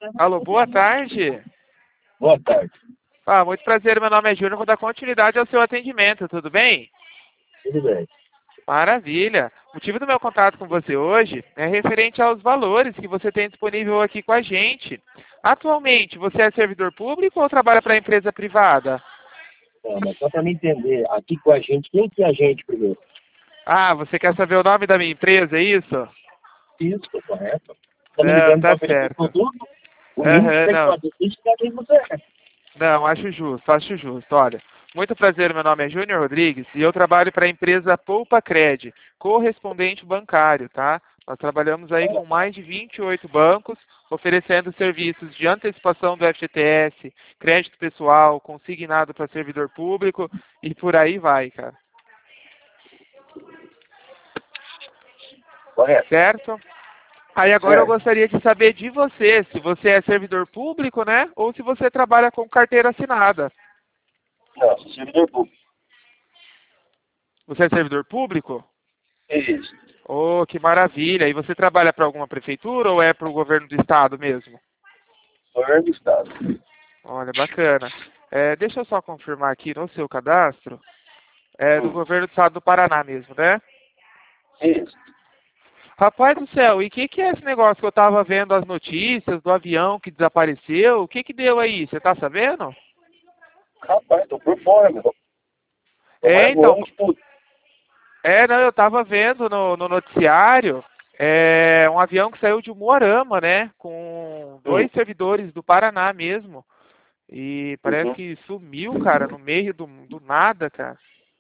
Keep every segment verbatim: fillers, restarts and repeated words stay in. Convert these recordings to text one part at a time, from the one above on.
Alô, boa tarde. Boa tarde. Ah, muito prazer, meu nome é Júnior, vou dar continuidade ao seu atendimento, tudo bem? Tudo bem. Maravilha. O motivo do meu contato com você hoje é referente aos valores que você tem disponível aqui com a gente. Atualmente, você é servidor público ou trabalha para empresa privada? Não, mas só para me entender, aqui com a gente, quem que é a gente primeiro? Ah, você quer saber o nome da minha empresa, é isso? Isso, correto. Está me Não, ligando para tá oferecer um certo. produto? O mínimo que Aham, tem que não. fazer isso é quem você é. Não, acho justo, acho justo. Olha, muito prazer, meu nome é Júnior Rodrigues e eu trabalho para a empresa Poupa Cred, correspondente bancário, tá? Nós trabalhamos aí com mais de vinte e oito bancos, oferecendo serviços de antecipação do F G T S, crédito pessoal, consignado para servidor público e por aí vai, cara. Correto. Certo? Aí agora eu Certo. gostaria de saber de você, se você é servidor público, né? Ou se você trabalha com carteira assinada. Não, sou servidor público. Você é servidor público? Isso. Oh, que maravilha! E você trabalha para alguma prefeitura ou é para o governo do estado mesmo? Governo do Estado. Olha, bacana. É, deixa eu só confirmar aqui no seu cadastro. É do Hum. governo do estado do Paraná mesmo, né? Isso. Rapaz do céu, e o que, que é esse negócio que eu tava vendo as notícias do avião que desapareceu? O que que deu aí? Você tá sabendo? Rapaz, tô por fora, meu. Tô É, mais então. voando que tudo. É, não, eu tava vendo no, no noticiário. É um avião que saiu de Umuarama, né? Com Hum. dois servidores do Paraná mesmo. E parece Uhum. que sumiu, cara, no meio do, do nada, cara.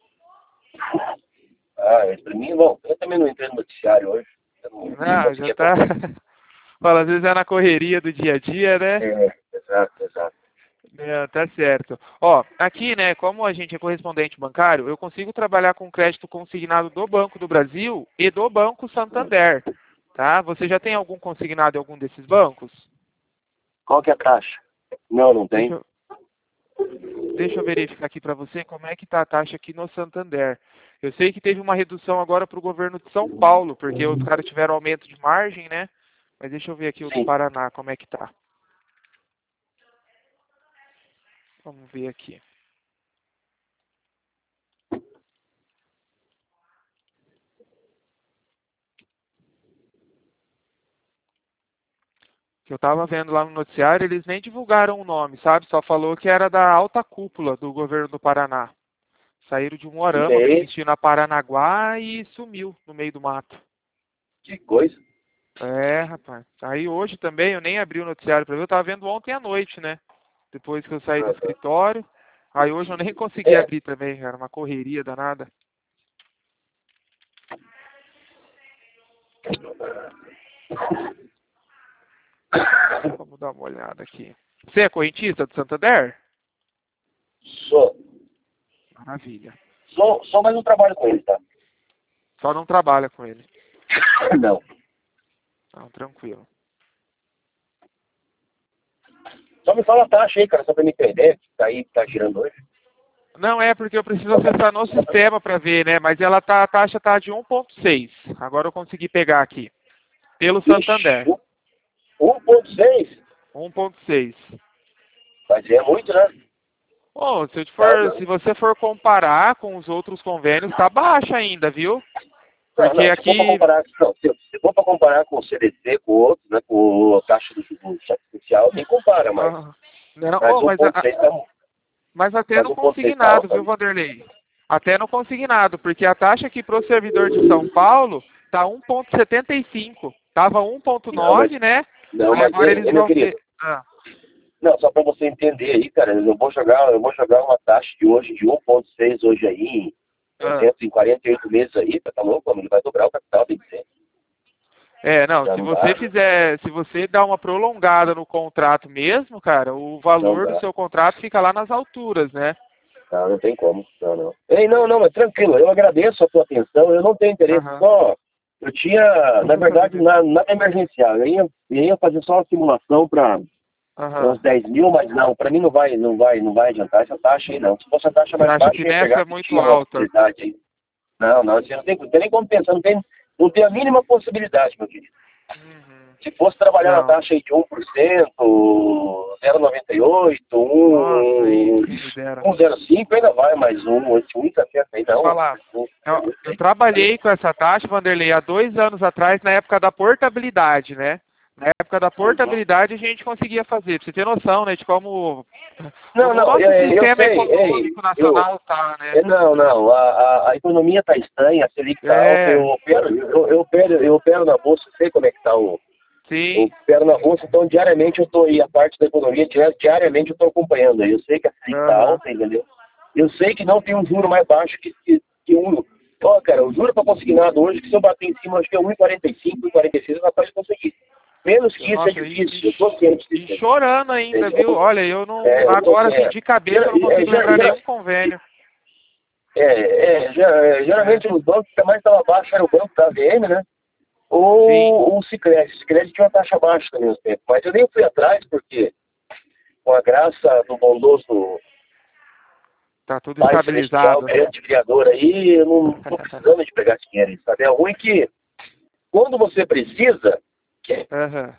Ah, mas pra mim, bom, eu também não entrei no noticiário hoje. Eu não, não Ah, já consegui tá. acompanhar. Fala, às vezes é na correria do dia a dia, né? É, exato, exato. É, tá certo. Ó, aqui, né, como a gente é correspondente bancário, eu consigo trabalhar com crédito consignado do Banco do Brasil e do Banco Hum. Santander, tá? Você já tem algum consignado em algum desses bancos? Qual que é a taxa? Não, não Deixa tem. eu, deixa eu verificar aqui para você como é que tá a taxa aqui no Santander. Eu sei que teve uma redução agora para o governo de São Paulo, porque os caras tiveram aumento de margem, né? Mas deixa eu ver aqui o do Sim. Paraná, como é que tá. Vamos ver aqui. Que eu estava vendo lá no noticiário, eles nem divulgaram o nome, sabe? Só falou que era da alta cúpula do governo do Paraná. Saíram de Que Umuarama, com é esse? destino a Paranaguá e sumiu no meio do mato. Que coisa. É, rapaz. Aí hoje também, eu nem abri o noticiário para ver, eu estava vendo ontem à noite, né? Depois que eu saí do Uhum. escritório. Aí hoje eu nem consegui É. abrir também, era uma correria danada. Vamos dar uma olhada aqui. Você é correntista do Santander? Sou. Maravilha. Só, só mais um trabalho com ele, tá? Só não trabalha com ele. Não. Não, tranquilo. Só me fala a taxa aí, cara, só pra me perder, que tá aí, tá girando hoje. Não é porque eu preciso acessar no sistema para ver, né? Mas ela tá, a taxa tá de um ponto seis. Agora eu consegui pegar aqui. Pelo Santander. Ixi, um ponto seis. um ponto seis. Mas é muito, né? Bom, se, eu Não, for, não. se você for comparar com os outros convênios, tá baixa ainda, viu? Não, Porque não, se for pra aqui. comparar, não, se, se for pra comparar com o C D C, com outros, né, com a taxa do, do cheque especial, nem compara, mas, Ah, não, mas oh, mas, a- um ponto seis tá, mas até mas no um ponto seis tá consignado, alto viu, ali. Vanderlei? Até no consignado, porque a taxa aqui pro servidor de São Paulo tá um ponto setenta e cinco. Tava Não, mas, um ponto nove, né? não, Aí mas, agora ei, eles ei, meu vão querido, ver. Ah, não, só pra você entender aí, cara, eu vou jogar, eu vou jogar uma taxa de hoje, de um ponto seis hoje aí, ah. trezentos e quarenta e oito meses aí, tá louco, ele vai dobrar o capital, tem que ser. É, não, Já se não você dá, fizer, se você dá uma prolongada no contrato mesmo, cara, o não valor do dá. seu contrato fica lá nas alturas, né? Não, não tem como. Não, não. Ei, não, não, mas tranquilo, eu agradeço a tua atenção, eu não tenho interesse, Aham. só, eu tinha, Só na pra saber verdade, mesmo. na, nada emergencial, eu ia, eu ia fazer só uma simulação para uns Aham. dez mil, mas não, para mim não vai, não vai, não vai adiantar essa taxa aí, não. Se fosse a taxa Você mais acha baixa, que eu ia nessa pegar é que muito tinha uma alta? possibilidade aí. Não, não, você não tem, não tem nem como pensar, não tem, não tem a mínima possibilidade, meu querido. Uhum. Se fosse trabalhar Não. na taxa aí de um por cento, zero vírgula noventa e oito, Nossa, aí, um, quem me dera. um vírgula zero cinco, ainda vai mais um, esse um está certo aí Vou te não. falar. Eu, eu trabalhei com essa taxa, Vanderlei, há dois anos atrás, na época da portabilidade, né? Na época da portabilidade a gente conseguia fazer, pra você ter noção, né, de como, Não, como o não, nosso é, eu sistema sei, ei, econômico eu, nacional tá, né? é, não, não, a, a, a economia está estranha, a Selic está alta, eu É, opero, eu, eu, opero, eu opero na bolsa, sei como é que está o, eu sim. opero na bolsa, então diariamente eu estou aí, a parte da economia, diariamente eu estou acompanhando aí, eu sei que a Selic está Aham. alta, entendeu? Eu sei que não tem um juro mais baixo que, que, que um, ó, cara, o juro para consignado hoje, que se eu bater em cima, acho que é um vírgula quarenta e cinco, um vírgula quarenta e seis, eu capaz de conseguir. Menos que isso é Nossa, e, difícil, e, eu tô ciente e disso. chorando ainda, viu? Eu, Olha, eu não, é, eu tô agora assim, assim, é, de cabeça eu não é, consigo gera- lembrar gera- nenhum convênio. é, é, gera- É, geralmente os bancos que mais estava baixo era o banco da A V M, né? sim, Ou o Sicredi. O Sicredi tinha uma taxa baixa também no tempo. Mas eu nem fui atrás, porque com a graça do bondoso tá tudo Pai Celestial, estabilizado, né? grande criador aí, eu não estou precisando de pegar dinheiro, sabe? É ruim que quando você precisa, que Aham.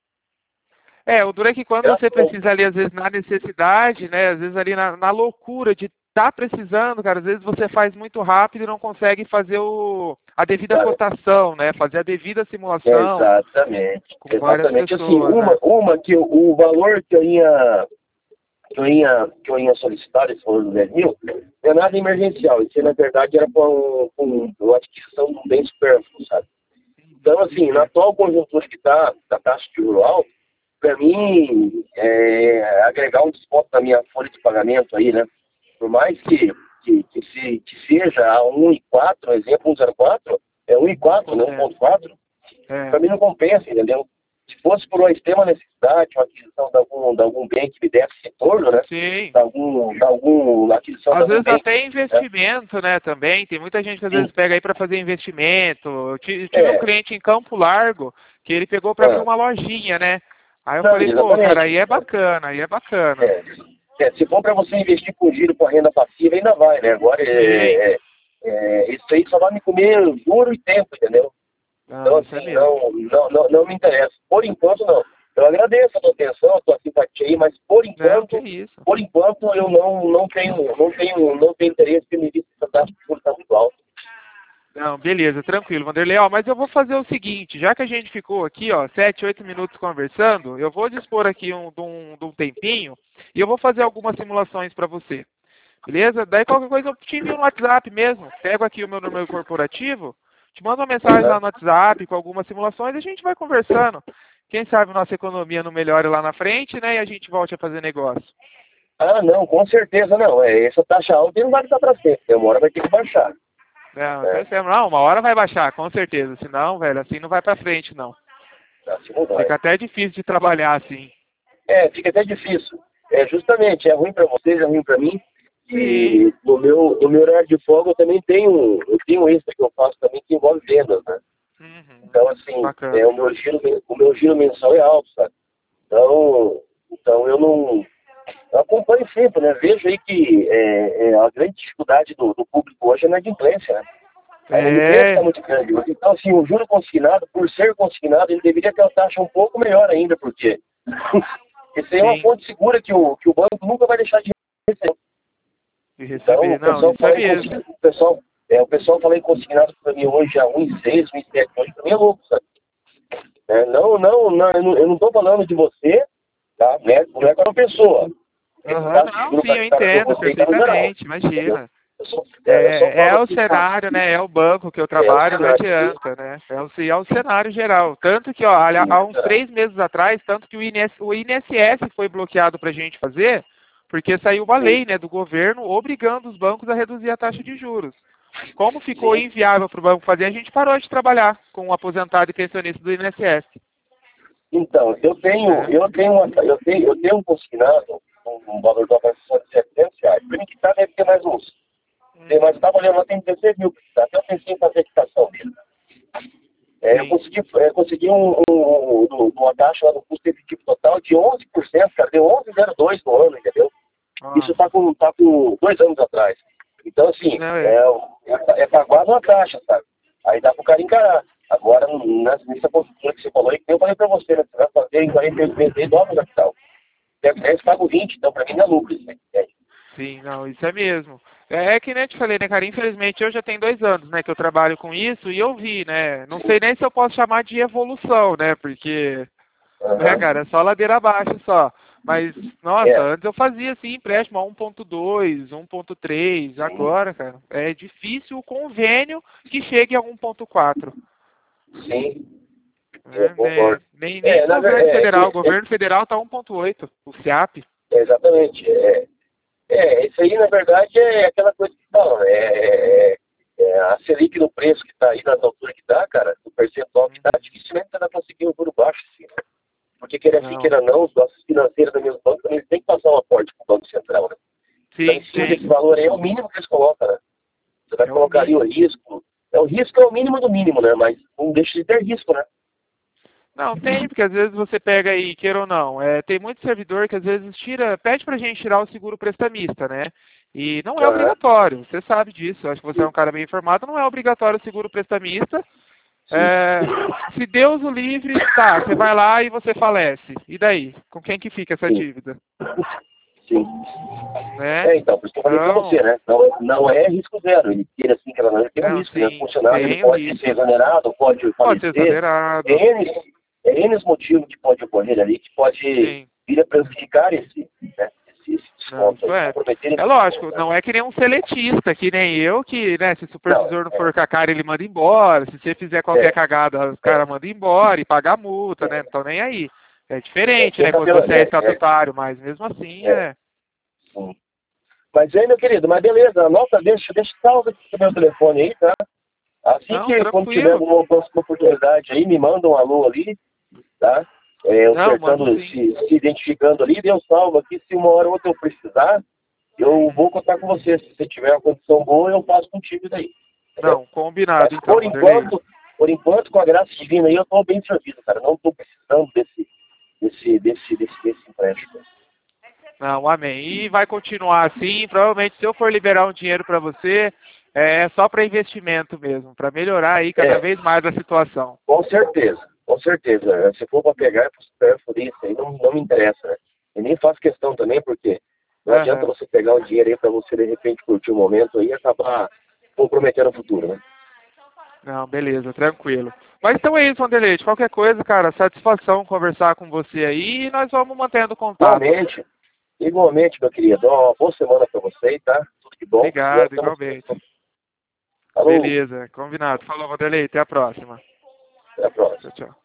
É, o duro é que quando graças você a Deus, precisa ali, às vezes, na necessidade, né? Às vezes ali na, na loucura de estar precisando, cara, às vezes você faz muito rápido e não consegue fazer o, a devida cara, cotação, né? Fazer a devida simulação exatamente, com várias exatamente assim, pessoas, uma, né? uma que o, o valor que eu ia que eu ia, que eu ia solicitar, esse valor dos dez mil, não é nada emergencial. Isso, na verdade, era para um, um, uma adquisição de um bem supérfluo, sabe? Então, assim, na Entendi. atual conjuntura que está, da taxa de juro alto, para mim, é, agregar um desconto na minha folha de pagamento aí, né? Por mais que, que, que, se, que seja a um vírgula quatro, exemplo, um vírgula zero quatro, é um vírgula Não quatro, né? compensa. um vírgula quatro, É, para mim não compensa, entendeu? Se fosse por uma extrema necessidade, uma aquisição de algum, de algum bem que me desse retorno, né? sim. De algum, de algum aquisição de Às algum vezes bem, até né? investimento, né, também. Tem muita gente que às vezes Sim. pega aí para fazer investimento. Eu ti- eu tive um É, cliente em Campo Largo que ele pegou para abrir ah, uma lojinha, né? Aí eu não, falei, pô, cara, exatamente. aí é bacana, aí é bacana. É, é, se for para você investir com giro com a renda passiva, ainda vai, né? Agora, Sim. é, é, é, isso aí só vai me comer juro e tempo, entendeu? Então, Não, isso é assim, mesmo. não, não, não, não me interessa. Por enquanto, não. Eu agradeço a tua atenção, a tua simpatia aí, mas por Não, que enquanto, isso. por enquanto, eu não, não tenho, não tenho, não tenho interesse em me vir essa taxa de juros está muito alta. Não, beleza, tranquilo, Vanderlei. Ó, mas eu vou fazer o seguinte, já que a gente ficou aqui, ó, sete, oito minutos conversando, eu vou dispor aqui um, de, um, de um tempinho e eu vou fazer algumas simulações para você. Beleza? Daí qualquer coisa eu te envio no WhatsApp mesmo. Pego aqui o meu número corporativo, te mando uma mensagem lá Aham. no WhatsApp com algumas simulações e a gente vai conversando. Quem sabe nossa economia não melhore lá na frente, né? E a gente volte a fazer negócio. Ah, não, com certeza não. É, essa taxa alta não vai estar para sempre. Uma hora vai ter que baixar. Não, Né? você- não, uma hora vai baixar, com certeza. Senão, velho, assim não vai pra frente, não. Assim não vai. Fica até difícil de trabalhar assim. É, fica até difícil. É, justamente, é ruim para vocês, é ruim para mim. Sim. E no meu, no meu horário de folga eu também tenho, eu tenho um extra que eu faço também que envolve vendas, né? Uhum. Então, assim, é, Bacana. o, meu giro, o meu giro mensal é alto, sabe? Então, então eu não. Eu acompanho sempre, né? Vejo aí que é, é, a grande dificuldade do, do público hoje é na adimplência, né? A inadimplência está É, muito grande. Então, assim, o juro consignado, por ser consignado, ele deveria ter uma taxa um pouco melhor ainda, porque isso aí é uma sim. fonte segura que o, que o banco nunca vai deixar de receber. De Então, receber. o Não, pessoal isso é fala em mesmo. consignado, o pessoal, é, o pessoal fala em consignado para mim hoje a um vírgula seis, um vírgula sete, hoje para mim é louco, sabe? É, não, não, não, eu não estou falando de você, tá? Né? Não é para uma pessoa. Esse Aham, caso de não, juro sim, eu praticado por entendo você está no geral, perfeitamente, entendeu? imagina. Eu só, é, eu só É, é falo o aqui, cara, cenário, né? É o banco que eu é o trabalho, não cenário, adianta, né? É o, é o cenário geral. Tanto que, ó, há há uns geral. três meses atrás, tanto que o I N S, o I N S S foi bloqueado para a gente fazer, porque saiu uma Sim, lei, né, do governo obrigando os bancos a reduzir a taxa de juros. Como ficou sim. inviável para o banco fazer, a gente parou de trabalhar com o aposentado e pensionista do I N S S. Então, eu tenho, Né? eu tenho, uma, eu tenho, eu tenho um consignado, um, um valor de operação de setecentos reais. Para mim que tá, deve ter mais uns. Tem mais, estava olhando lá, tem dezesseis mil. Até eu pensei em fazer a quitação dele. É, eu Sim. consegui, é, consegui um, um, um, uma taxa lá no custo efetivo total de onze por cento, cara. Deu onze vírgula zero dois no ano, entendeu? Isso Nossa. está com, tá com dois anos atrás. Então, assim, Não, é. é, é, é pagar uma taxa, sabe? Aí dá para o cara encarar. Agora, nessa, nessa postura que você falou, aí, que eu falei para você, né? Você vai fazer em quarenta e oito meses aí, dobra o capital. Deve dez, pago vinte, então para mim não é lucro isso, né? Sim, não, isso é mesmo. É, é que nem eu te falei, né, cara? Infelizmente eu já tenho dois anos, né, que eu trabalho com isso e eu vi, né? Não sei nem se eu posso chamar de evolução, né? Porque, né, Uhum. cara, é só ladeira abaixo só. Mas, nossa, É, antes eu fazia assim, empréstimo a um ponto dois, um ponto três, sim, agora, cara, é difícil o convênio que chegue a um ponto quatro. sim, eu Né? Nem, concordo. nem, nem É, o na governo verdade, é, federal, o que- é, governo federal tá um ponto oito, o SEAP. é exatamente. É, é, isso aí, na verdade, é aquela coisa que falam, né? É, é, a Selic no preço que está aí, nas alturas que está, cara, o percentual que está, dificilmente vai conseguir um juro baixo, assim, né? Porque queira assim, Não. queira não, os nossos financeiros da mesma banca, eles têm que passar um aporte para o Banco Central, né? Então, Sim, em cima desse tem. valor aí, é o mínimo que eles colocam, né? Você vai É o colocar ali o mínimo. risco. É, o risco é o mínimo do mínimo, né? Mas não deixa de ter risco, né? Não, tem, porque às vezes você pega aí, queira ou não, é, tem muito servidor que às vezes tira, pede pra gente tirar o seguro prestamista, né? E não é Aham. obrigatório, você sabe disso, acho que você é Sim, um cara bem informado, não é obrigatório o seguro prestamista. sim, É, se Deus o livre, tá, você vai lá e você falece. E daí? Com quem que fica essa sim, dívida? sim. Né? É, então, por isso que eu falei pra você, Então, né? Não, não é risco zero. Ele tira assim, que ela não tem um não, risco, né? O sim, funcionário ele tem o pode ser risco. exonerado, pode Pode ser falecer. exonerado, Tem N, tem N motivos que pode ocorrer ali, que pode sim. vir a prejudicar esse, né? esse, esse Não, desconto isso aí, é. comprometer É esse lógico, desconto, né? não é que nem um seletista, que nem eu, que, né, se o Não, supervisor não é, for com a cara, ele manda embora. Se você fizer qualquer é, cagada, os é, caras mandam embora e paga a multa, né? é, Não estão nem aí. É é, diferente, tem né, quando cabelo, você é é, é, estatutário, mas mesmo assim é, é. sim. Mas aí, meu querido, mas beleza, anota, deixa, deixa salvo aqui o meu telefone aí, tá? Assim Não, que, quando tiver tranquilo. alguma próxima oportunidade aí, me manda um alô ali, tá? É, Não, mando ofertando, sim. se, se identificando ali, deu salvo aqui, se uma hora ou outra eu precisar, eu vou contar com você. Se você tiver uma condição boa, eu faço contigo daí, entendeu? Não, combinado Mas então, por Vanderlei. enquanto, por enquanto, com a graça divina aí, eu tô bem servido, cara. Não tô precisando desse, desse, desse, desse, desse empréstimo. Não, amém. E vai continuar assim. Provavelmente, se eu for liberar um dinheiro para você, é só para investimento mesmo, para melhorar aí cada É, vez mais a situação. com certeza, com certeza. Se for para pegar, é para supérfluo isso aí, não, não me interessa, né? E nem faço questão também, porque não adianta Aham. você pegar um dinheiro aí para você, de repente, curtir o momento aí e acabar comprometendo o futuro, né? Não, beleza, tranquilo. Mas então é isso, Vanderlei. De qualquer coisa, cara, satisfação conversar com você aí e nós vamos mantendo contato. Igualmente, igualmente, meu querido. Ó, uma boa semana para você, tá? Tudo de bom. E nós Obrigado, estamos. igualmente. Falou, Beleza, combinado. Falou, Vanderlei. Até a próxima. até a próxima. Tchau, tchau.